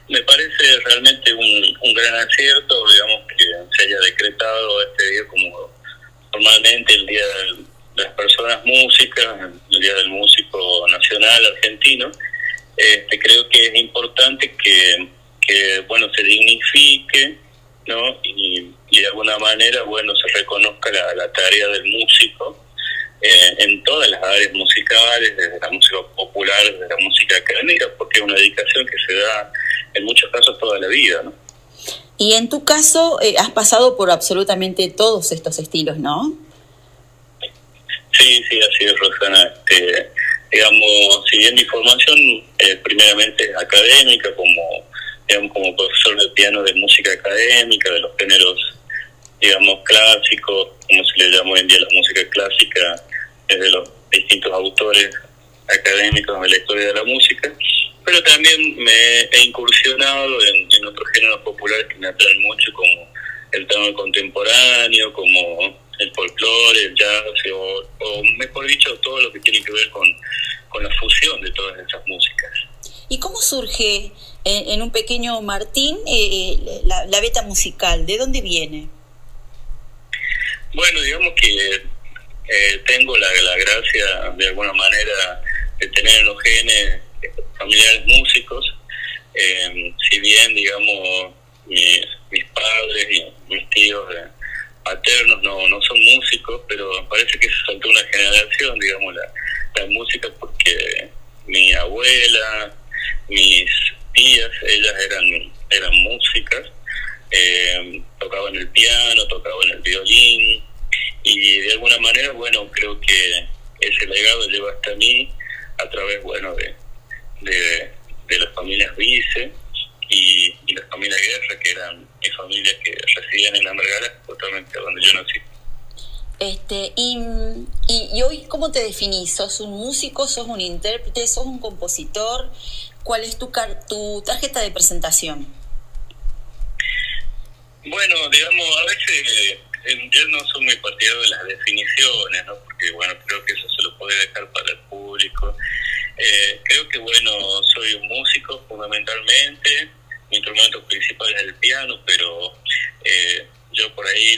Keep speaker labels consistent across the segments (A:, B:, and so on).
A: Me parece realmente un gran acierto, digamos, que se haya decretado este día como formalmente el Día de las Personas Músicas, el Día del Músico Nacional Argentino. Creo que es importante que bueno, se dignifique, ¿no? Y de alguna manera, bueno, se reconozca la tarea del músico en todas las áreas musicales, desde la música popular, desde la música académica, porque es una dedicación que se da en muchos casos toda la vida, ¿no?
B: Y en tu caso, has pasado por absolutamente todos estos estilos, ¿no?
A: Sí, así es, Rosana. Digamos, si bien mi formación primeramente es académica, como profesor de piano de música académica, de los géneros, digamos, clásicos, como se le llama hoy en día la música clásica, desde los distintos autores académicos de la historia de la música, pero también me he incursionado en otros géneros populares que me atraen mucho, como el tango contemporáneo, como el folclore, el jazz, o mejor dicho, todo lo que tiene que ver con la fusión de todas esas músicas.
B: ¿Y cómo surge en un pequeño Martín la beta musical? ¿De dónde viene?
A: Bueno, digamos que tengo la gracia, de alguna manera, de tener en los genes familiares músicos. Si bien, digamos, mis padres y mis tíos paternos no son músicos, pero parece que se saltó una generación, digamos, la música, porque mi abuela, mis tías, ellas eran músicas, tocaban el piano, tocaban el violín, y de alguna manera, bueno, creo que ese legado lleva hasta mí a través, bueno, de las familias Vice y las familias Guerra, que eran mis familias que residían en Amargala, justamente donde yo nací.
B: Y hoy, ¿cómo te definís? ¿Sos un músico? ¿Sos un intérprete? ¿Sos un compositor? ¿Cuál es tu tarjeta de presentación?
A: Bueno, digamos, a veces yo no soy muy partidario de las definiciones, ¿no? Porque, bueno, creo que eso se lo puede dejar para el público. Creo que, bueno, soy un músico fundamentalmente, mi instrumento principal es el piano, pero yo por ahí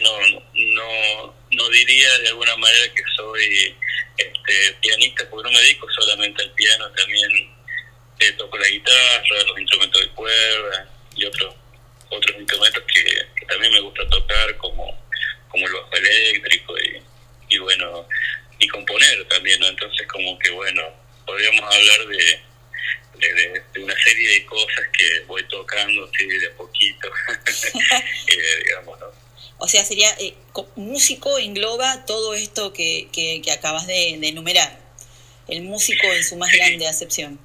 A: no diría de alguna manera que soy pianista, porque no me dedico solamente al piano, también toco la guitarra, los instrumentos de cuerda y otros instrumentos que también me gusta tocar, como el bajo eléctrico y bueno, y componer también, ¿no? Entonces, como que, bueno, podríamos hablar de una serie de cosas que voy tocando así de a poquito, digamos, ¿no?
B: O sea, sería músico engloba todo esto que acabas de enumerar. El músico en su más grande acepción.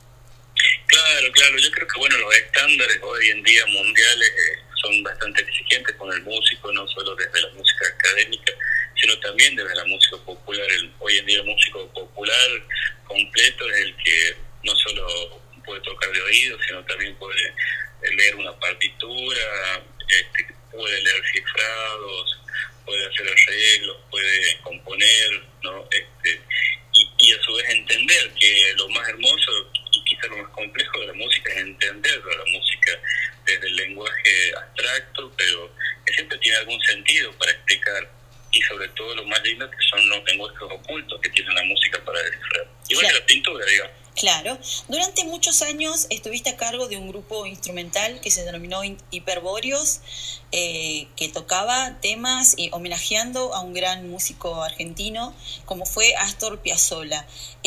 A: Claro, yo creo que, bueno, los estándares hoy en día mundiales son bastante exigentes con el músico, no solo desde la música académica, sino también desde la música popular. Hoy en día el músico popular completo es el que no solo puede tocar de oído, sino también puede leer una partitura, puede leer cifrados, puede hacer arreglos, puede componer, ¿no? Y a su vez entender que lo más hermoso y quizá lo más complejo de la música es entender la música desde el lenguaje abstracto, pero que siempre tiene algún sentido para explicar, y sobre todo lo más lindo que son los lenguajes ocultos que tiene la música para descifrar. Igual que la pintura, digamos.
B: Claro. Durante muchos años estuviste a cargo de un grupo instrumental que se denominó Hiperbóreos, que tocaba temas homenajeando a un gran músico argentino como fue Astor Piazzolla.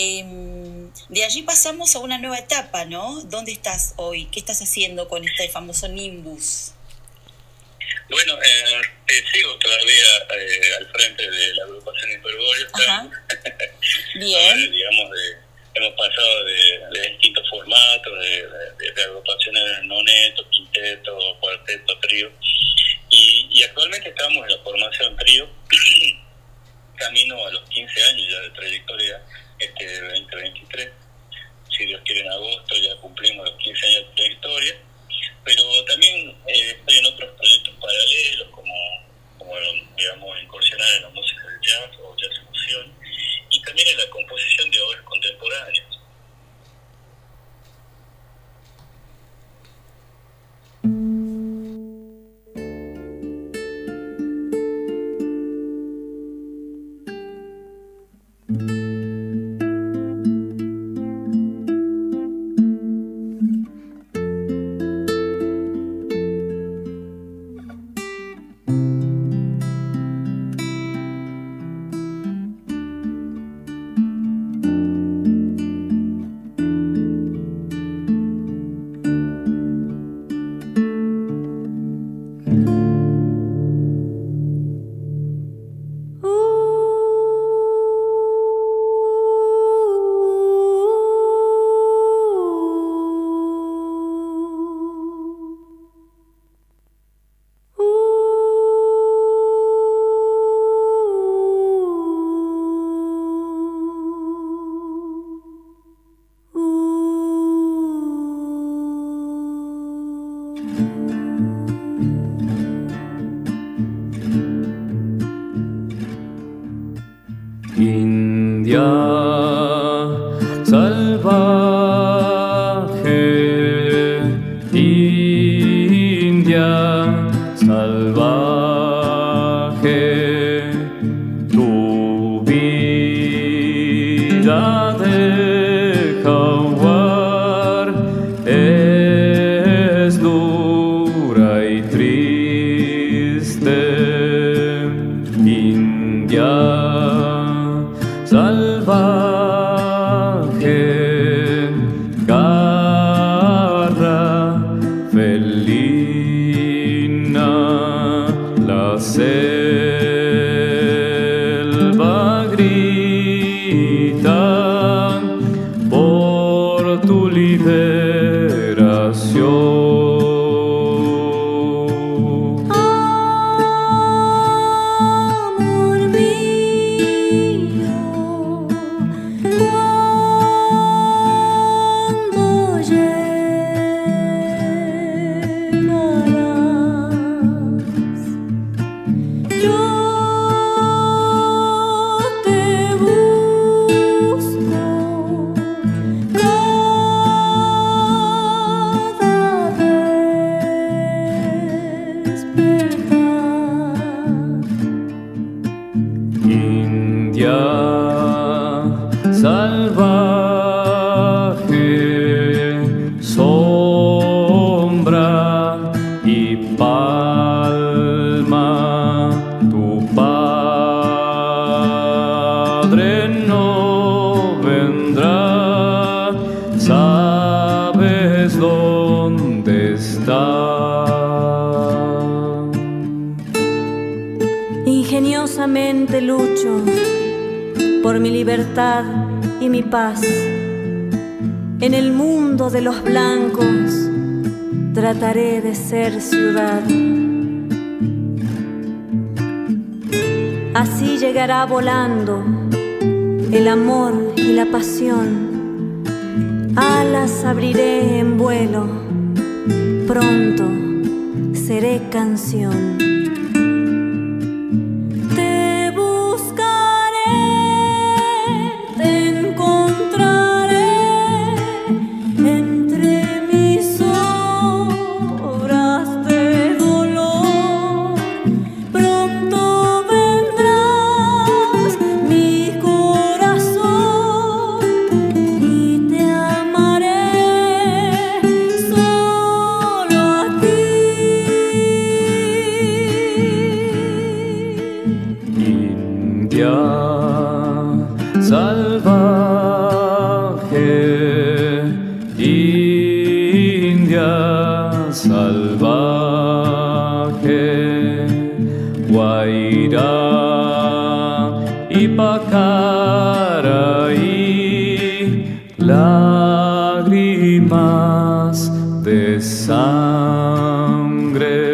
B: De allí pasamos a una nueva etapa, ¿no? ¿Dónde estás hoy? ¿Qué estás haciendo con este famoso Nimbus?
A: Bueno, sigo todavía al frente de la agrupación Hiperbóreos.
B: Bien.
A: Digamos, hemos pasado de distintos formatos, de agrupaciones noneto, quinteto, cuarteto, trío, y actualmente estamos en la formación trío, camino a los 15 años ya de trayectoria, 2023. Si Dios quiere, en agosto ya cumplimos los 15 años de trayectoria, pero también estoy en otros proyectos paralelos, como digamos, incursionar en la música del jazz o jazz fusión, y también en la composición de obras contemporáneas.
C: India salvaje, India salvaje, tu vida de jaguar es dura y triste. India salvaje, garra felina, la selva grita por tu liberación. India salvaje, sombra y palma, tu padre no vendrá, sabes dónde está.
D: Ingeniosamente lucho por mi libertad y mi paz. En el mundo de los blancos trataré de ser ciudad. Así llegará volando el amor y la pasión. Alas abriré en vuelo, pronto seré canción. India salvaje, India salvaje, Guairá y Pacaraí, lágrimas de sangre.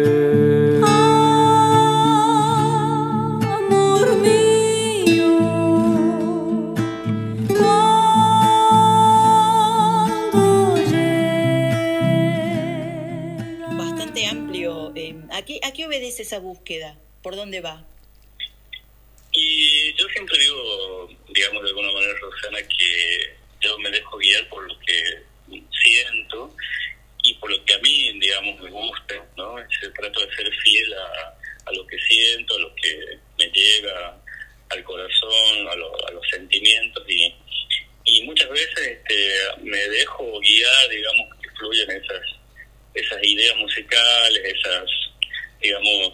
B: ¿A qué obedece esa búsqueda? ¿Por dónde va?
A: Y yo siempre digo, digamos de alguna manera, Roxana, que yo me dejo guiar por lo que siento y por lo que a mí, digamos, me gusta, ¿no? Trato de ser fiel a lo que siento, a lo que me llega al corazón, a los sentimientos y muchas veces me dejo guiar, digamos, que fluyen esas ideas musicales, esas, digamos,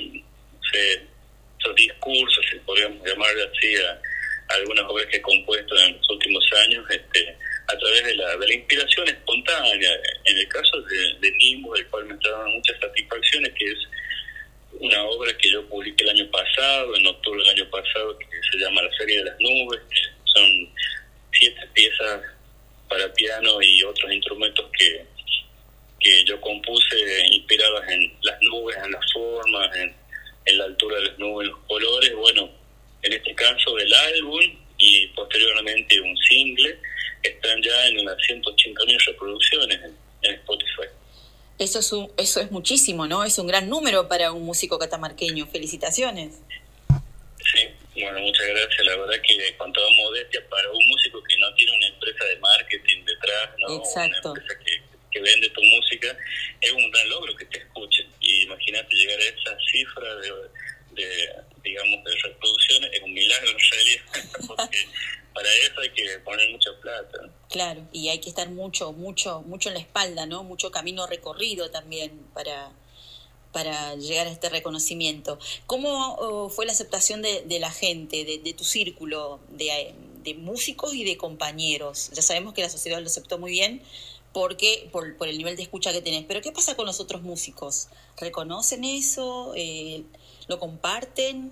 A: esos discursos, si podríamos llamarle así, a algunas obras que he compuesto en los últimos años, a través de la inspiración espontánea. En el caso de Nimbus, el cual me está dando muchas satisfacciones, que es una obra que yo publiqué el año pasado, en octubre del año pasado, que se llama La Feria de las Nubes, que son 7 piezas para piano y otros instrumentos que yo compuse inspiradas en las nubes, en las formas, en la altura de las nubes, en los colores. Bueno, en este caso el álbum y posteriormente un single están ya en unas 180.000 reproducciones en Spotify.
B: Eso es muchísimo, ¿no? Es un gran número para un músico catamarqueño. Felicitaciones.
A: Sí, Bueno, muchas gracias. La verdad que con toda modestia, para un músico que no tiene una empresa de marketing detrás, ¿no?
B: Exacto.
A: Una empresa que vende tu música, es un gran logro que te escuchen. Y imagínate llegar a esa cifra digamos, de reproducciones, es un milagro en realidad, porque para eso hay que poner mucha plata, ¿no?
B: Claro, y hay que estar mucho en la espalda, ¿no? Mucho camino recorrido también para llegar a este reconocimiento. ¿Cómo fue la aceptación de la gente, de tu círculo, de músicos y de compañeros? Ya sabemos que la sociedad lo aceptó muy bien porque por el nivel de escucha que tenés, pero ¿qué pasa con los otros músicos? ¿Reconocen eso? ¿Lo comparten?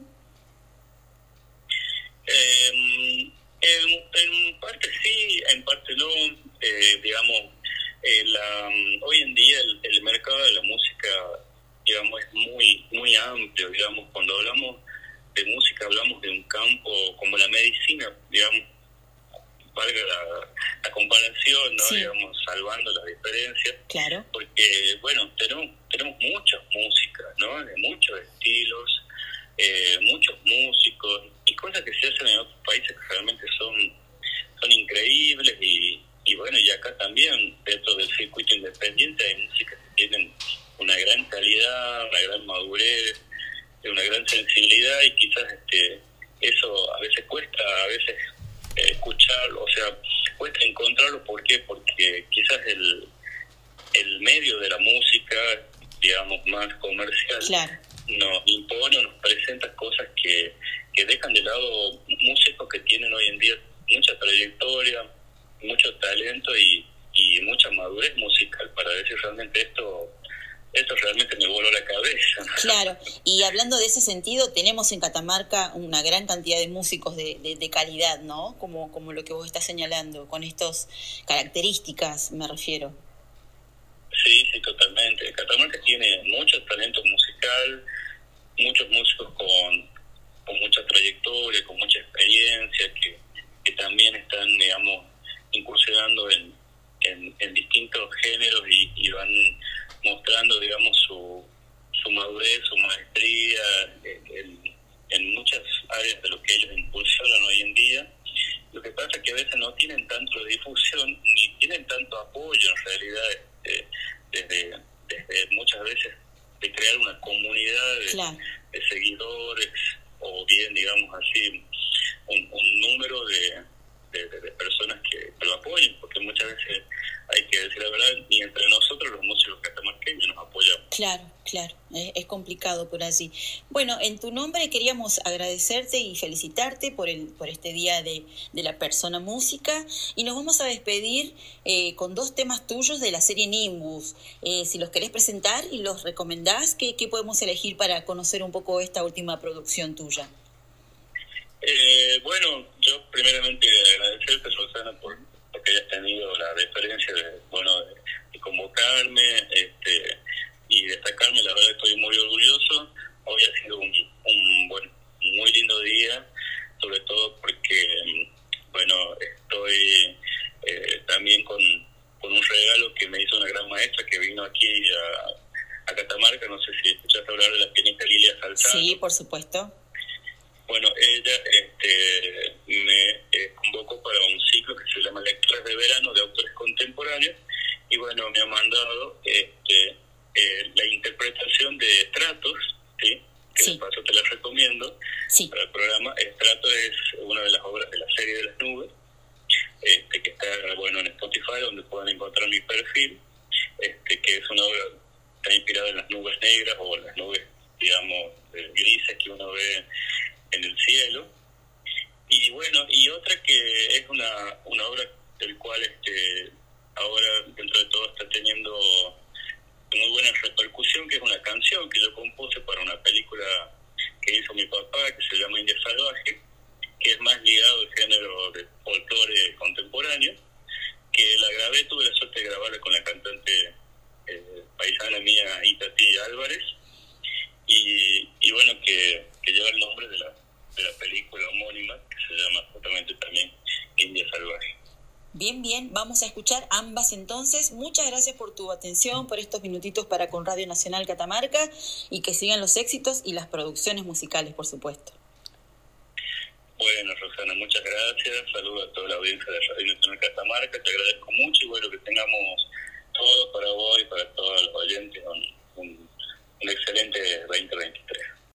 A: En parte sí, en parte no. Digamos, hoy en día el mercado de la música, digamos, es muy amplio. Digamos, cuando hablamos de música hablamos de un campo como la medicina, digamos, valga la comparación, ¿no?
B: Sí.
A: Digamos, salvando las diferencias.
B: Claro.
A: Porque, bueno, tenemos muchas músicas, ¿no? De muchos estilos, muchos músicos y cosas que se hacen en otros países que realmente son increíbles y bueno, y acá también dentro del circuito independiente hay músicas que tienen una gran calidad, una gran madurez, una gran sensibilidad y quizás eso a veces cuesta, escucharlo, o sea, cuesta encontrarlo. ¿Por qué? Porque quizás el medio de la música, digamos, más comercial,
B: Claro.
A: nos impone o nos presenta cosas que dejan de lado músicos que tienen hoy en día mucha trayectoria, mucho talento y mucha madurez musical para decir realmente esto realmente me voló la cabeza.
B: Claro, y hablando de ese sentido, tenemos en Catamarca una gran cantidad de músicos de calidad, ¿no? Como lo que vos estás señalando, con estas características, me refiero.
A: Sí, totalmente. Catamarca tiene mucho talento musical, muchos músicos con mucha trayectoria, con mucha experiencia, que también están, digamos, incursionando en distintos géneros y van mostrando, digamos, su madurez, su maestría en muchas áreas de lo que ellos impulsaron hoy en día. Lo que pasa es que a veces no tienen tanto difusión ni tienen tanto apoyo en realidad, desde muchas veces de crear una comunidad
B: Claro.
A: de seguidores o bien, digamos así, un número de personas que lo apoyen, porque muchas veces hay que decir la verdad, y entre nosotros los músicos catamarqueños nos apoyamos.
B: Claro, es complicado por allí. Bueno, en tu nombre queríamos agradecerte y felicitarte por este Día de la Persona Música, y nos vamos a despedir con 2 temas tuyos de la serie Nimbus. Si los querés presentar y los recomendás, ¿qué podemos elegir para conocer un poco esta última producción tuya?
A: Bueno, yo primeramente agradecerte, Rosana, porque hayas tenido la deferencia de convocarme y destacarme. La verdad estoy muy orgulloso. Hoy ha sido un muy lindo día, sobre todo porque bueno, estoy también con un regalo que me hizo una gran maestra que vino aquí a Catamarca. No sé si escuchaste hablar de la pianista Lilia Salzano.
B: Sí, por supuesto.
A: Bueno, ella me convocó para un ciclo que se llama Lecturas de Verano de Autores Contemporáneos, y bueno, me ha mandado la interpretación de Estratos, ¿sí? Que
B: Sí.
A: de paso te la recomiendo.
B: Sí.
A: Para el programa. Estratos es una de las obras de la serie de las nubes, que está, bueno, en Spotify, donde pueden encontrar mi perfil, que es una obra que está inspirada en las nubes negras o las nubes, digamos, grises que uno ve en el cielo. Y bueno, y otra que es una obra del cual ahora dentro de todo está teniendo muy buena repercusión, que es una canción que yo compuse para una película que hizo mi papá, que se llama India Salvaje, que es más ligado al género de folclore contemporáneo, que la grabé, tuve la suerte de grabarla con la cantante paisana mía, Itatí Álvarez, y bueno, que lleva el nombre de la película homónima, que se llama justamente también India Salvaje.
B: Bien, vamos a escuchar ambas entonces. Muchas gracias por tu atención, por estos minutitos para con Radio Nacional Catamarca, y que sigan los éxitos y las producciones musicales, por supuesto.
A: Bueno, Rosana, muchas gracias. Saludos a toda la audiencia de Radio Nacional Catamarca. Te agradezco mucho y bueno, que tengamos todo para